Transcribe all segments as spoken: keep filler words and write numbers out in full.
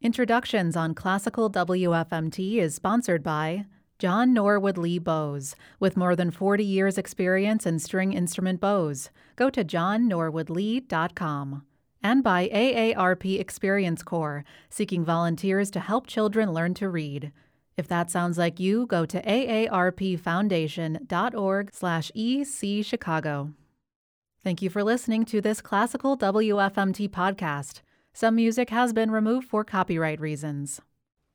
Introductions on Classical W F M T is sponsored by John Norwood Lee Bows. With more than forty years experience in string instrument bows, go to john norwood lee dot com. And by A A R P Experience Corps, seeking volunteers to help children learn to read. If that sounds like you, go to a a r p foundation dot org slash e c chicago. Thank you for listening to this Classical W F M T podcast. Some music has been removed for copyright reasons.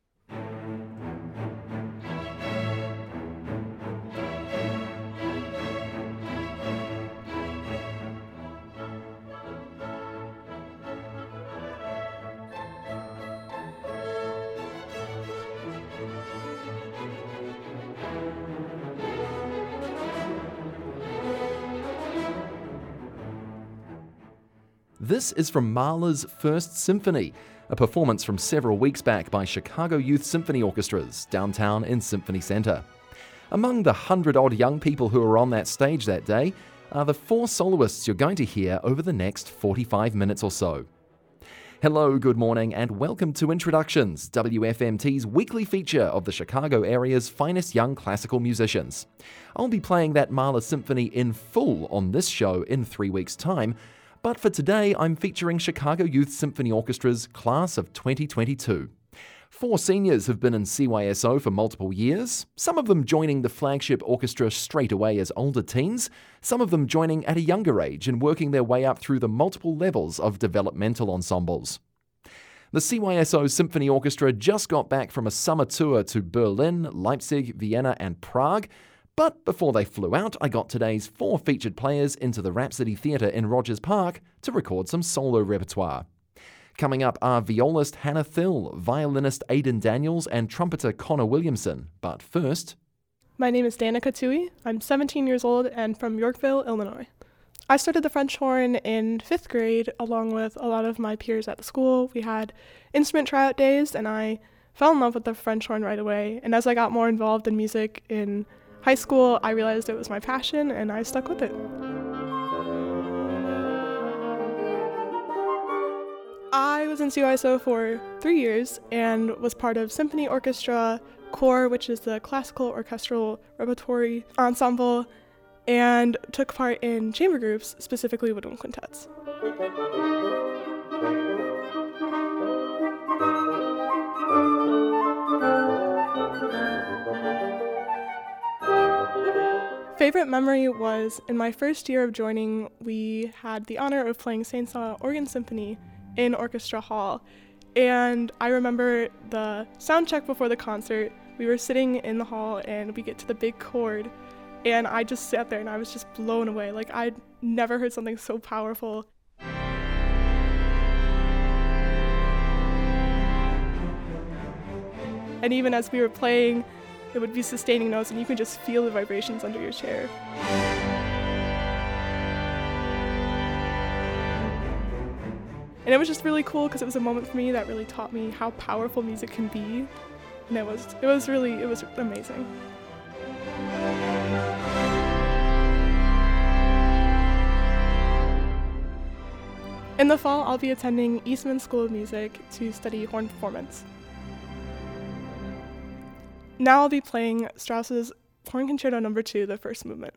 This is from Mahler's First Symphony, a performance from several weeks back by Chicago Youth Symphony Orchestras, downtown in Symphony Center. Among the hundred-odd young people who were on that stage that day are the four soloists you're going to hear over the next forty-five minutes or so. Hello, good morning, and welcome to Introductions, W F M T's weekly feature of the Chicago area's finest young classical musicians. I'll be playing that Mahler Symphony in full on this show in three weeks' time, but for today, I'm featuring Chicago Youth Symphony Orchestra's Class of twenty twenty-two. Four seniors have been in C Y S O for multiple years, some of them joining the flagship orchestra straight away as older teens, some of them joining at a younger age and working their way up through the multiple levels of developmental ensembles. The C Y S O Symphony Orchestra just got back from a summer tour to Berlin, Leipzig, Vienna and Prague. But before they flew out, I got today's four featured players into the Rhapsody Theatre in Rogers Park to record some solo repertoire. Coming up are violist Hannah Thill, violinist Aidan Daniels, and trumpeter Connor Williamson. But first... My name is Danica Tui. I'm seventeen years old and from Yorkville, Illinois. I started the French horn in fifth grade along with a lot of my peers at the school. We had instrument tryout days and I fell in love with the French horn right away. And as I got more involved in music in high school, I realized it was my passion, and I stuck with it. I was in C Y S O for three years and was part of Symphony Orchestra Corps, which is the classical orchestral repertory ensemble, and took part in chamber groups, specifically woodwind quintets. Favorite memory was in my first year of joining, we had the honor of playing Saint-Saëns Organ Symphony in Orchestra Hall. And I remember the sound check before the concert, we were sitting in the hall and we get to the big chord and I just sat there and I was just blown away. Like I'd never heard something so powerful. And even as we were playing, it would be sustaining notes and you could just feel the vibrations under your chair. And it was just really cool because it was a moment for me that really taught me how powerful music can be. And it was, it was really, it was amazing. In the fall, I'll be attending Eastman School of Music to study horn performance. Now I'll be playing Strauss's Horn Concerto Number Two, the first movement.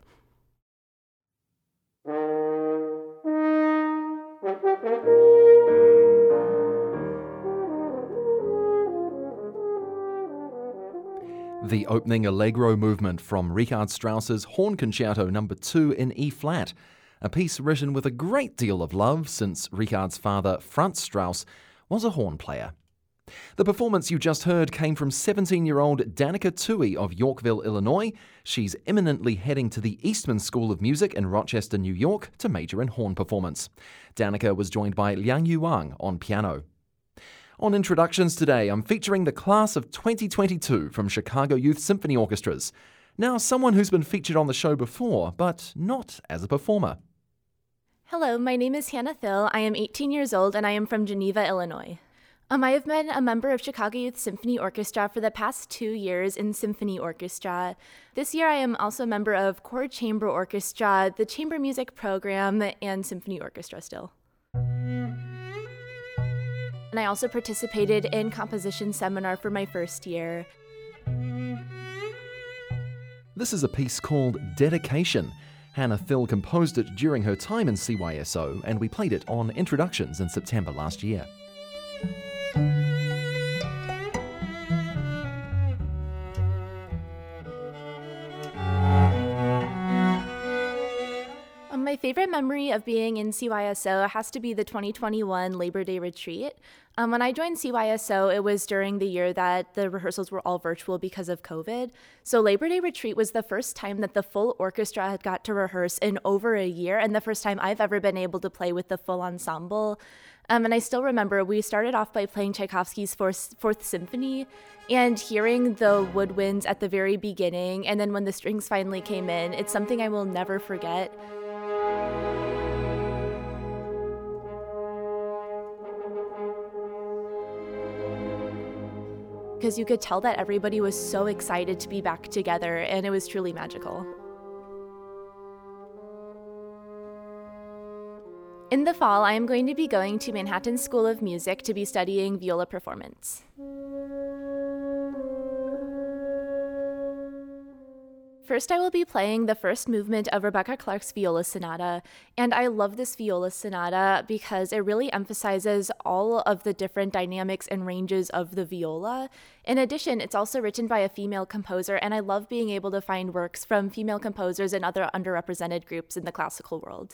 The opening Allegro movement from Richard Strauss's Horn Concerto Number Two in E-flat, a piece written with a great deal of love since Richard's father, Franz Strauss, was a horn player. The performance you just heard came from seventeen-year-old Danica Tui of Yorkville, Illinois. She's imminently heading to the Eastman School of Music in Rochester, New York to major in horn performance. Danica was joined by Liang Yuang on piano. On Introductions today, I'm featuring the Class of twenty twenty-two from Chicago Youth Symphony Orchestras. Now, someone who's been featured on the show before, but not as a performer. Hello, my name is Hannah Thill. I am eighteen years old and I am from Geneva, Illinois. Um, I have been a member of Chicago Youth Symphony Orchestra for the past two years in Symphony Orchestra. This year I am also a member of Chord Chamber Orchestra, the Chamber Music Program, and Symphony Orchestra still. And I also participated in composition seminar for my first year. This is a piece called Dedication. Hannah Thill composed it during her time in C Y S O, and we played it on Introductions in September last year. My favorite memory of being in C Y S O has to be the twenty twenty-one Labor Day retreat. Um, when I joined C Y S O, it was during the year that the rehearsals were all virtual because of COVID. So Labor Day retreat was the first time that the full orchestra had got to rehearse in over a year, and the first time I've ever been able to play with the full ensemble. Um, and I still remember we started off by playing Tchaikovsky's Fourth, Fourth Symphony, and hearing the woodwinds at the very beginning, and then when the strings finally came in, it's something I will never forget. Because you could tell that everybody was so excited to be back together, and it was truly magical. In the fall, I am going to be going to Manhattan School of Music to be studying viola performance. First, I will be playing the first movement of Rebecca Clark's Viola Sonata, and I love this viola sonata because it really emphasizes all of the different dynamics and ranges of the viola. In addition, it's also written by a female composer, and I love being able to find works from female composers and other underrepresented groups in the classical world.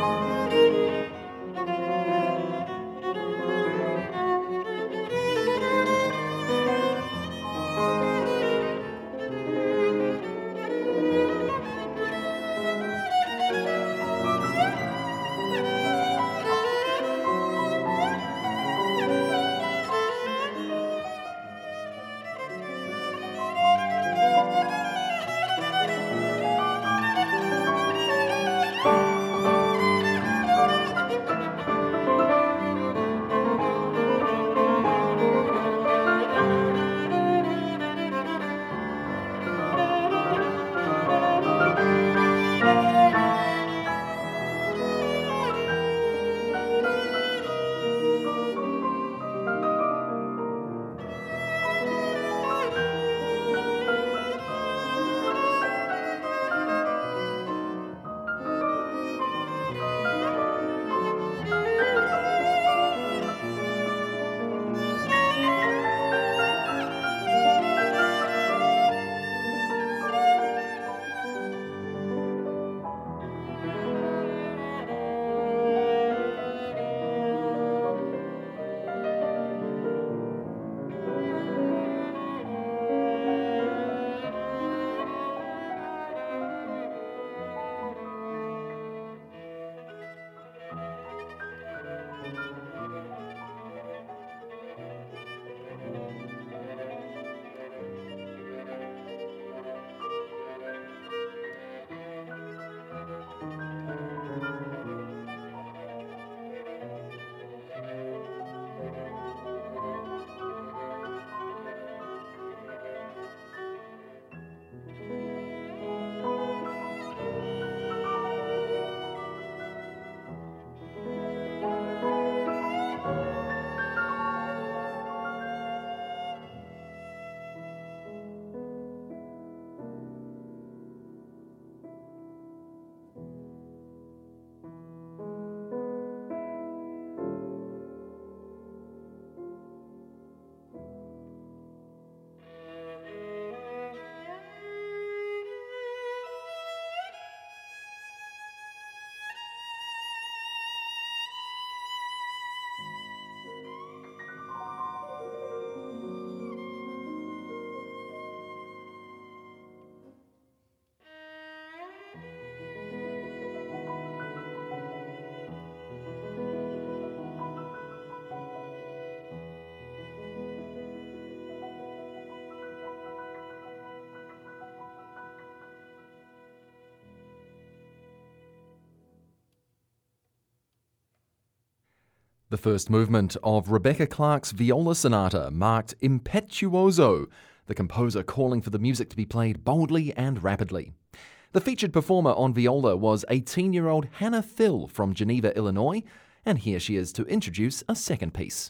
The first movement of Rebecca Clark's Viola Sonata marked Impetuoso, the composer calling for the music to be played boldly and rapidly. The featured performer on viola was eighteen-year-old Hannah Thill from Geneva, Illinois, and here she is to introduce a second piece.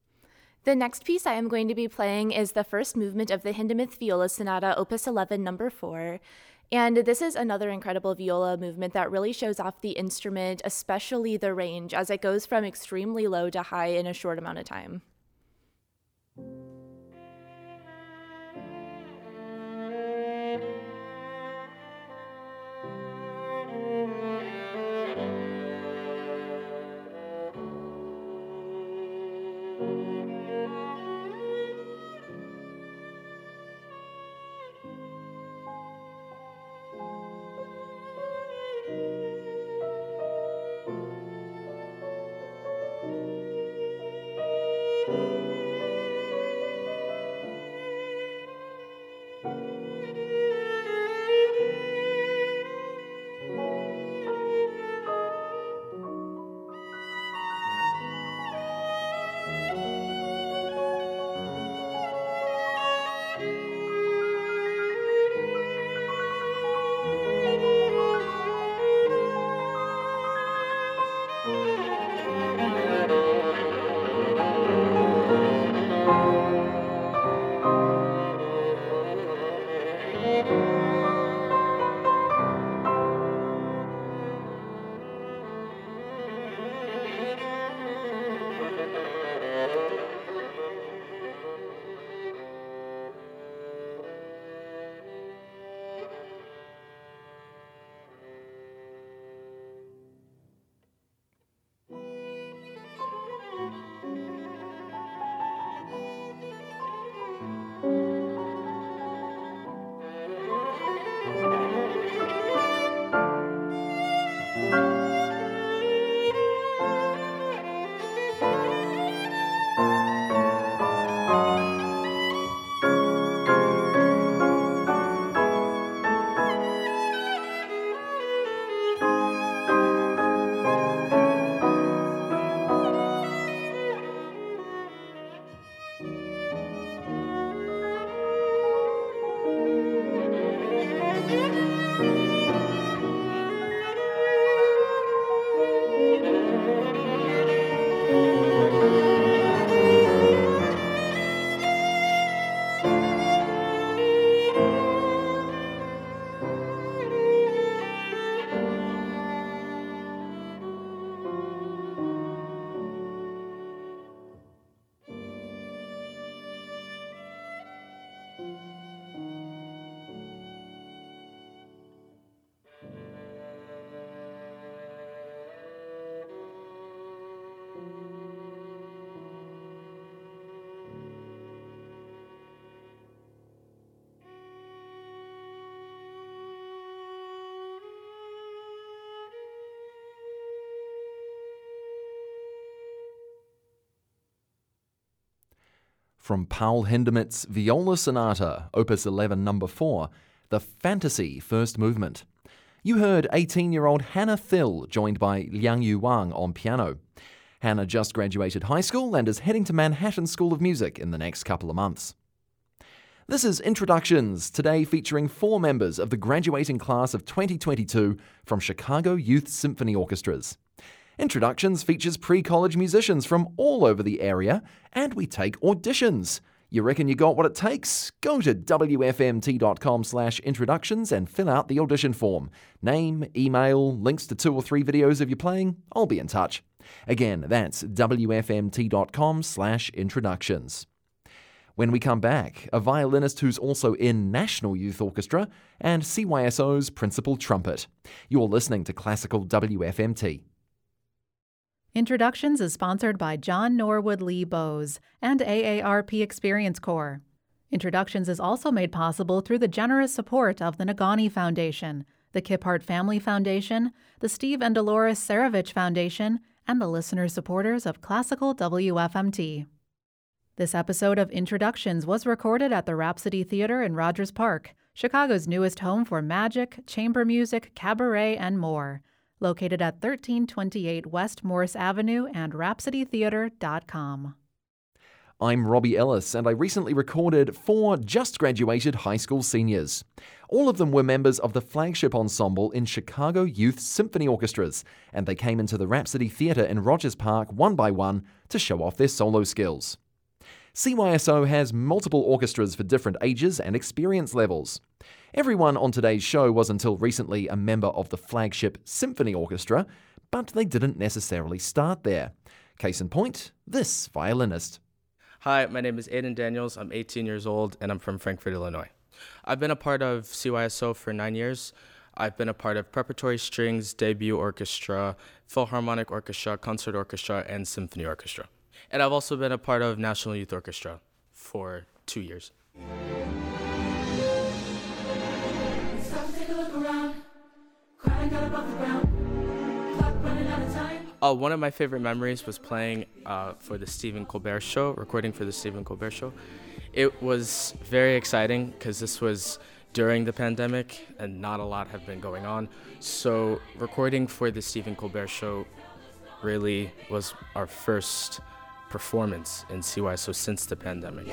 The next piece I am going to be playing is the first movement of the Hindemith Viola Sonata, Opus eleven, number four. And this is another incredible viola movement that really shows off the instrument, especially the range, as it goes from extremely low to high in a short amount of time. From Paul Hindemith's Viola Sonata, Opus eleven number four, the Fantasy First Movement. You heard eighteen-year-old Hannah Thill, joined by Liang Yu Wang on piano. Hannah just graduated high school and is heading to Manhattan School of Music in the next couple of months. This is Introductions, today featuring four members of the graduating class of twenty twenty-two from Chicago Youth Symphony Orchestras. Introductions features pre-college musicians from all over the area, and we take auditions. You reckon you got what it takes? Go to W F M T dot com slash introductions and fill out the audition form. Name, email, links to two or three videos of you playing. I'll be in touch. Again, that's W F M T dot com slash introductions. When we come back, a violinist who's also in National Youth Orchestra and C Y S O's principal trumpet. You're listening to Classical W F M T. Introductions is sponsored by John Norwood Lee Bose and A A R P Experience Corps. Introductions is also made possible through the generous support of the Nagani Foundation, the Kiphart Family Foundation, the Steve and Dolores Saravich Foundation, and the listener supporters of Classical W F M T. This episode of Introductions was recorded at the Rhapsody Theater in Rogers Park, Chicago's newest home for magic, chamber music, cabaret, and more. Located at thirteen twenty-eight West Morris Avenue and rhapsody theater dot com. I'm Robbie Ellis, and I recently recorded four just-graduated high school seniors. All of them were members of the flagship ensemble in Chicago Youth Symphony Orchestras, and they came into the Rhapsody Theater in Rogers Park one by one to show off their solo skills. C Y S O has multiple orchestras for different ages and experience levels. Everyone on today's show was until recently a member of the flagship Symphony Orchestra, but they didn't necessarily start there. Case in point, this violinist. Hi, my name is Aiden Daniels. I'm eighteen years old, and I'm from Frankfort, Illinois. I've been a part of C Y S O for nine years. I've been a part of Preparatory Strings, Debut Orchestra, Philharmonic Orchestra, Concert Orchestra, and Symphony Orchestra. And I've also been a part of National Youth Orchestra for two years. Uh, one of my favorite memories was playing uh, for the Stephen Colbert Show, recording for the Stephen Colbert Show. It was very exciting because this was during the pandemic and not a lot have been going on. So recording for the Stephen Colbert Show really was our first performance in C Y S O since the pandemic.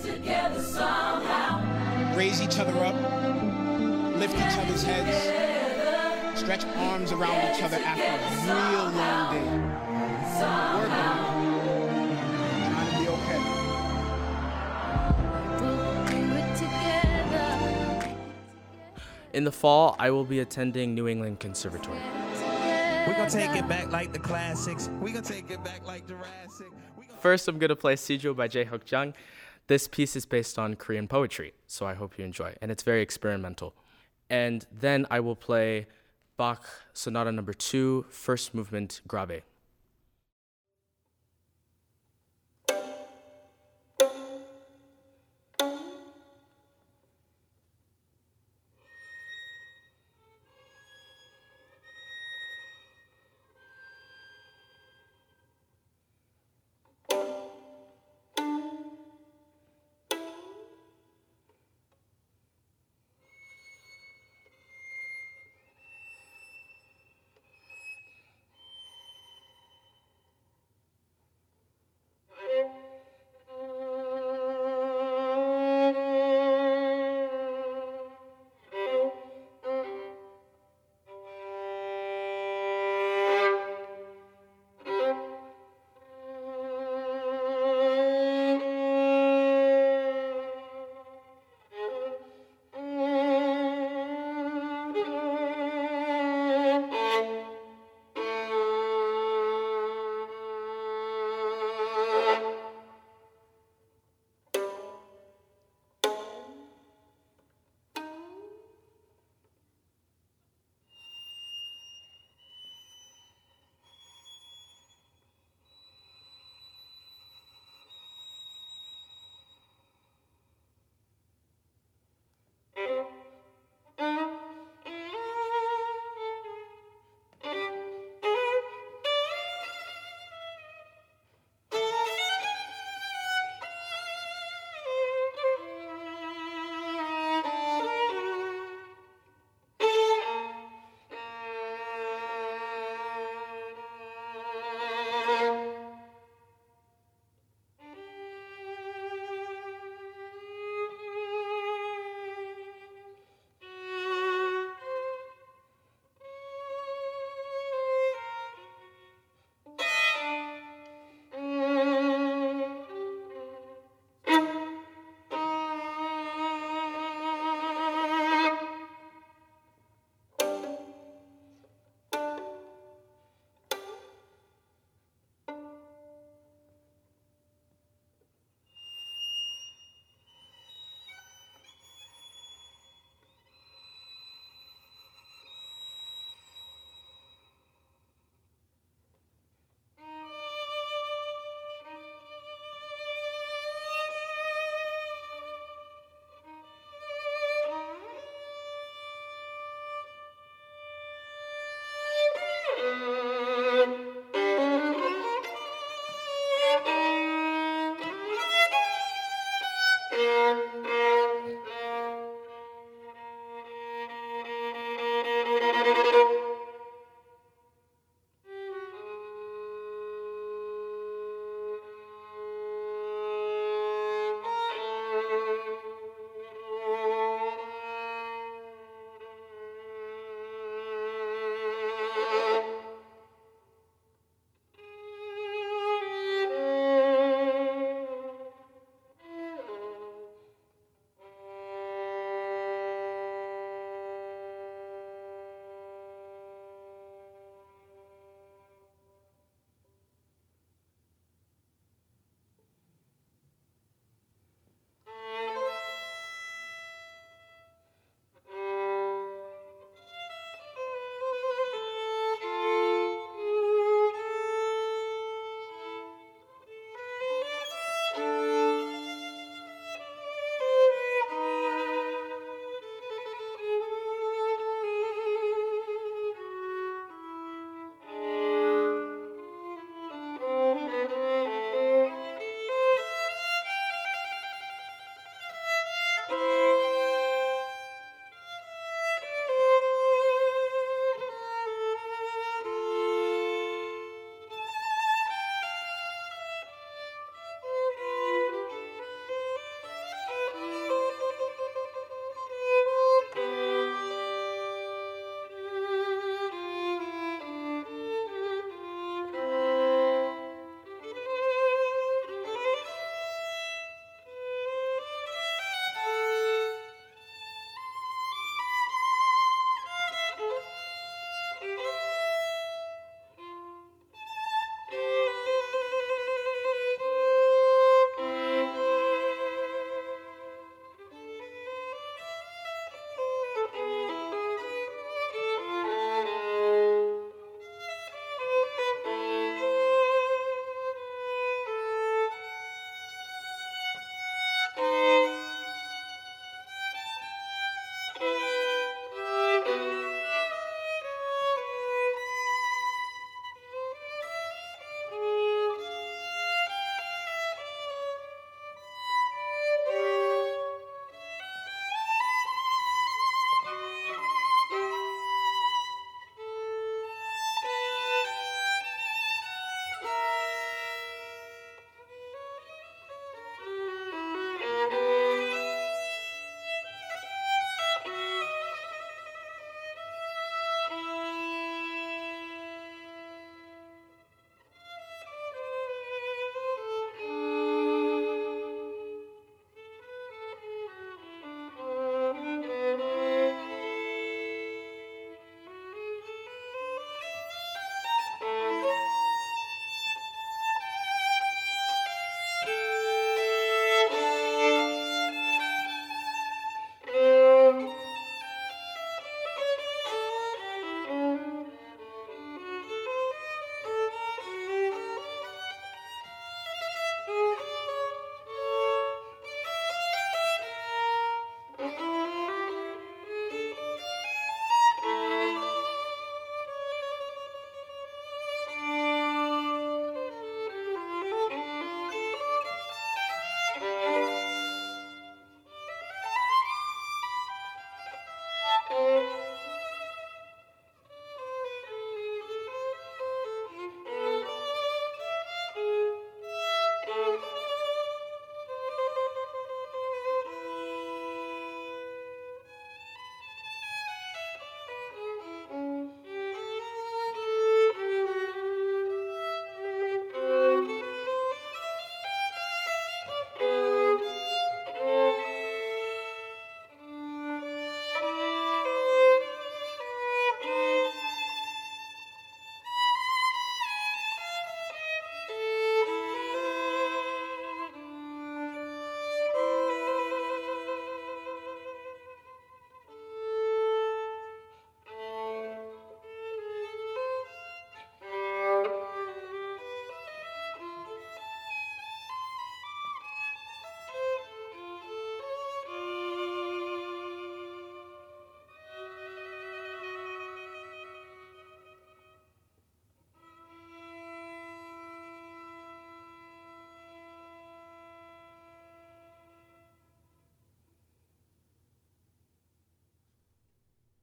Raise each other up, lift each other's heads, stretch arms around each other after a real long day. Work on it. Trying to be okay. In the fall, I will be attending New England Conservatory. We're gonna take it back like the classics. We're gonna take it back like Jurassic. First, I'm gonna play Sijo by Jae-Hyuk Jung. This piece is based on Korean poetry, so I hope you enjoy. And it's very experimental. And then I will play Bach Sonata Number Two, First Movement, Grave.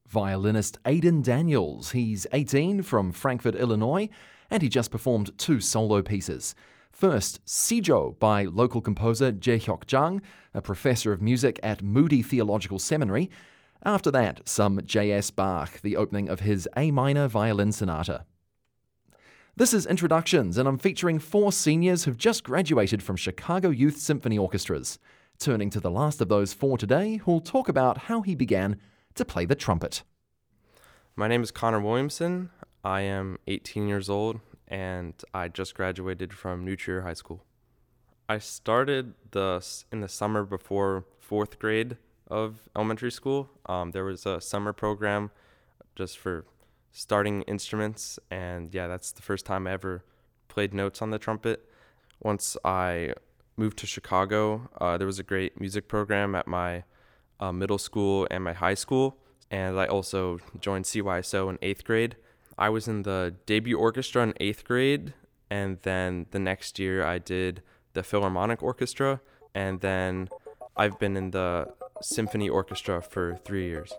violinist Aidan Daniels. He's eighteen, from Frankfort, Illinois, and he just performed two solo pieces. First, Sijo by local composer Jae-hyuk Jung, a professor of music at Moody Theological Seminary. After that, some J S Bach, the opening of his A minor violin sonata. This is Introductions, and I'm featuring four seniors who've just graduated from Chicago Youth Symphony Orchestras. Turning to the last of those four today, who'll talk about how he began to play the trumpet. My name is Connor Williamson. I am eighteen years old, and I just graduated from New Trier High School. I started the in the summer before fourth grade of elementary school. Um, there was a summer program just for starting instruments, and yeah, that's the first time I ever played notes on the trumpet. Once I moved to Chicago, uh, there was a great music program at my uh, middle school and my high school, and I also joined C Y S O in eighth grade. I was in the debut orchestra in eighth grade, and then the next year I did the Philharmonic Orchestra, and then I've been in the symphony orchestra for three years.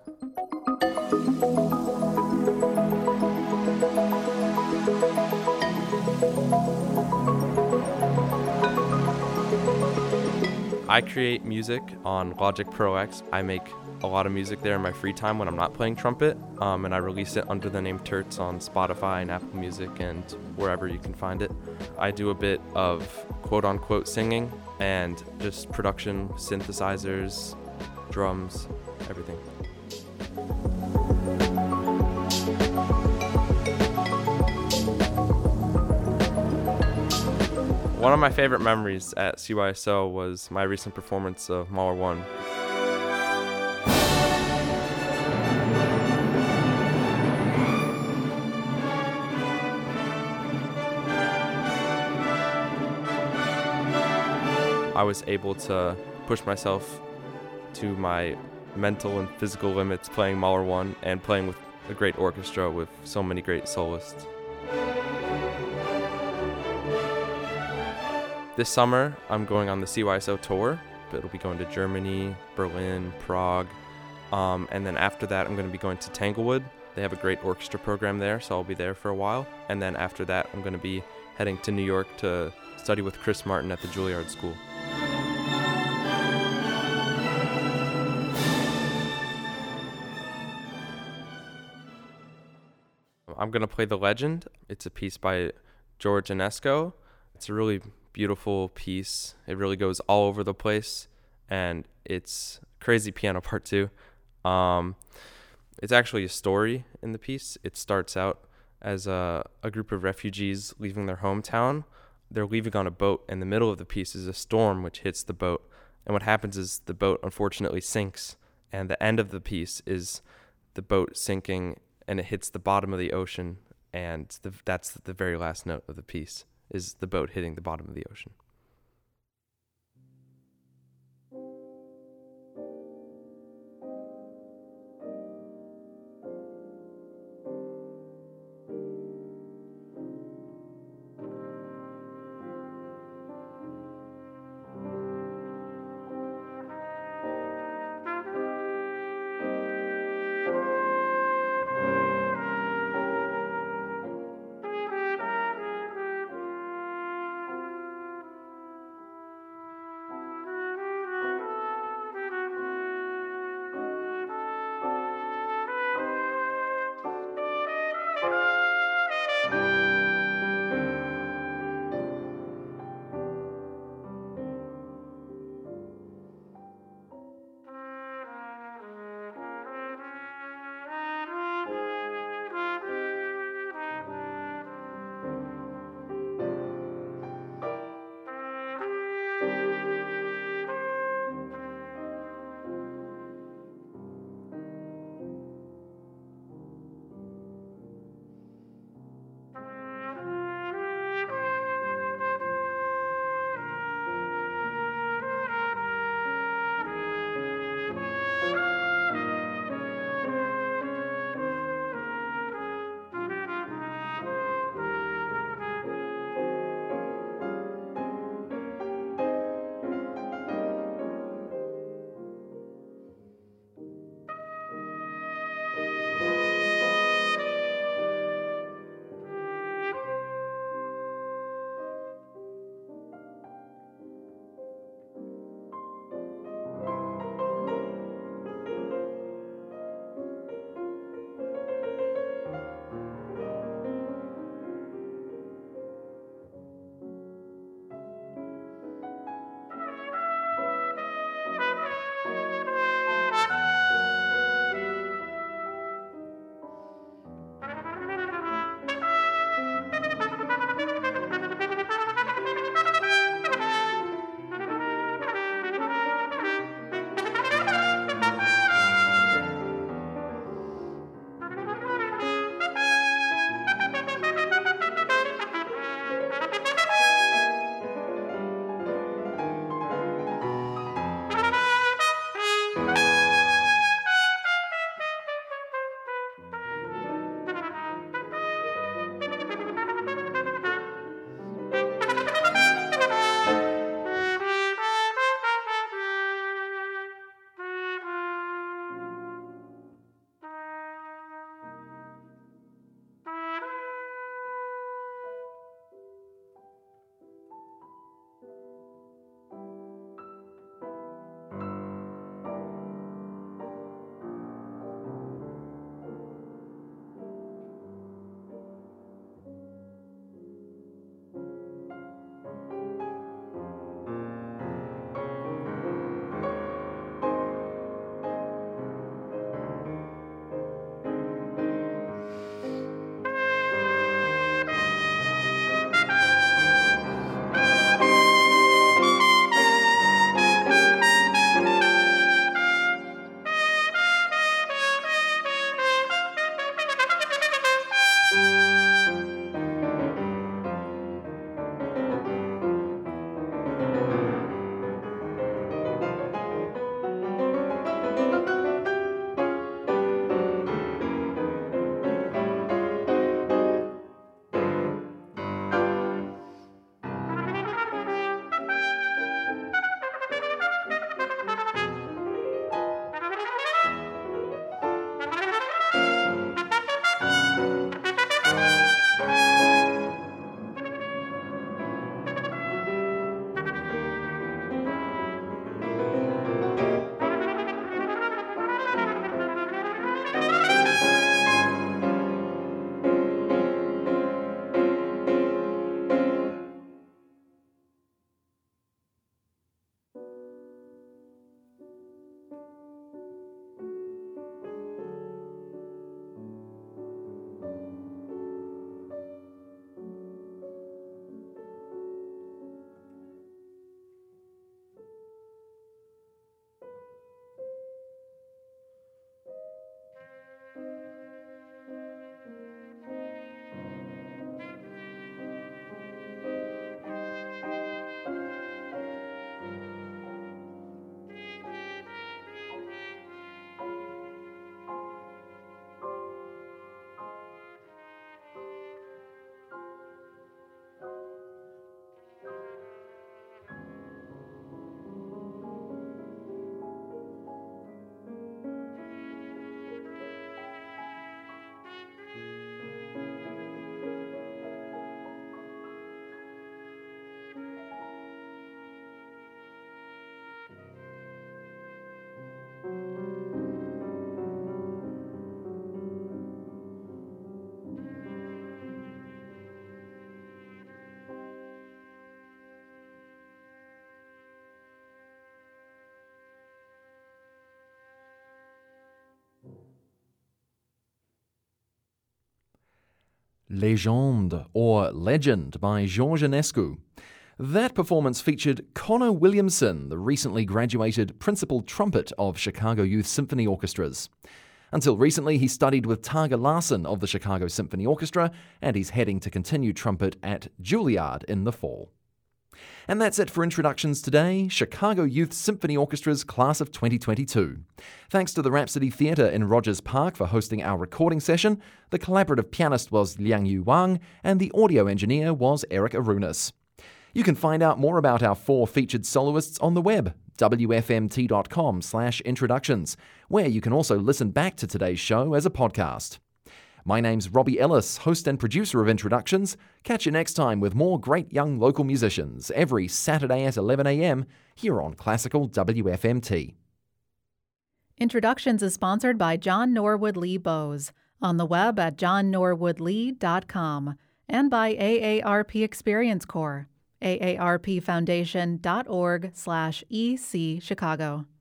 I create music on Logic Pro X. I make a lot of music there in my free time when I'm not playing trumpet, um, and I release it under the name Terts on Spotify and Apple Music and wherever you can find it. I do a bit of quote-unquote singing and just production, synthesizers, drums, everything. One of my favorite memories at C Y S O was my recent performance of Mahler one. I was able to push myself to my mental and physical limits playing Mahler one and playing with a great orchestra with so many great soloists. This summer, I'm going on the C Y S O tour. It'll be going to Germany, Berlin, Prague, um, and then after that, I'm going to be going to Tanglewood. They have a great orchestra program there, so I'll be there for a while. And then after that, I'm going to be heading to New York to study with Chris Martin at the Juilliard School. I'm going to play The Legend. It's a piece by George Enesco. It's a really beautiful piece. It really goes all over the place, and it's crazy piano part too. Um, it's actually a story in the piece. It starts out as a, a group of refugees leaving their hometown. They're leaving on a boat. In the middle of the piece is a storm which hits the boat, and what happens is the boat unfortunately sinks, and the end of the piece is the boat sinking, and it hits the bottom of the ocean, and the, that's the very last note of the piece, is the boat hitting the bottom of the ocean. Légende, or Legend, by Georges Enescu. That performance featured Connor Williamson, the recently graduated principal trumpet of Chicago Youth Symphony Orchestras. Until recently, he studied with Targa Larson of the Chicago Symphony Orchestra, and he's heading to continue trumpet at Juilliard in the fall. And that's it for introductions today, Chicago Youth Symphony Orchestra's class of twenty twenty-two. Thanks to the Rhapsody Theatre in Rogers Park for hosting our recording session. The collaborative pianist was Liang Yu Wang, and the audio engineer was Eric Arunas. You can find out more about our four featured soloists on the web, w f m t dot com slash introductions, where you can also listen back to today's show as a podcast. My name's Robbie Ellis, host and producer of Introductions. Catch you next time with more great young local musicians every Saturday at eleven a.m. here on Classical W F M T. Introductions is sponsored by John Norwood Lee Bose, on the web at john norwood lee dot com, and by A A R P Experience Corps, a a r p foundation dot org slash e c Chicago.